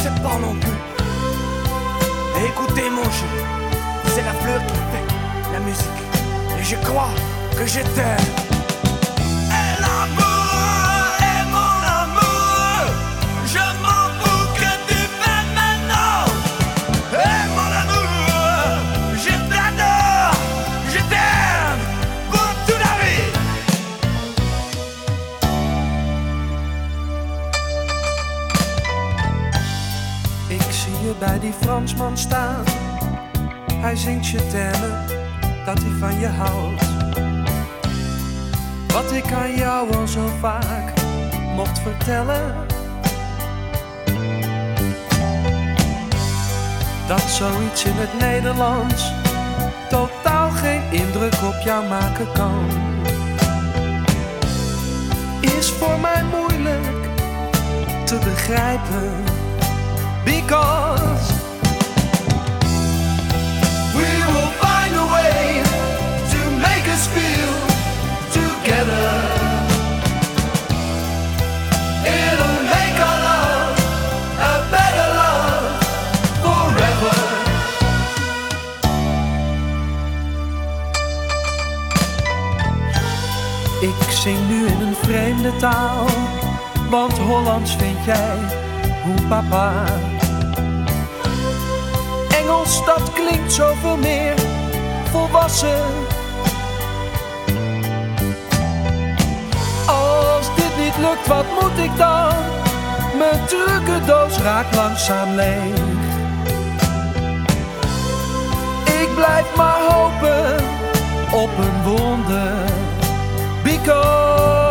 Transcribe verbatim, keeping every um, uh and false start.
sais pas non plus. Et écoutez mon jeu, c'est la fleur qui fait la musique. Et je crois que je t'aime. Et l'amour est mon amour, je m'en fous que tu fais maintenant. Et mon amour, je t'adore, je t'aime pour toute la vie. Ik zie je bij die Fransman staan. Hij zingt je termen, dat hij van je houdt. Wat ik aan jou al zo vaak mocht vertellen. Dat zoiets in het Nederlands totaal geen indruk op jou maken kan. Is voor mij moeilijk te begrijpen. Because we will find a way to make us feel together. It'll make our love a better love forever. Ik zing nu in een vreemde taal, want Hollands vind jij hoe papa. Engels, dat klinkt zoveel meer volwassen. Als dit niet lukt, wat moet ik dan? Mijn trucendoos raakt langzaam leeg. Ik blijf maar hopen op een wonder. Because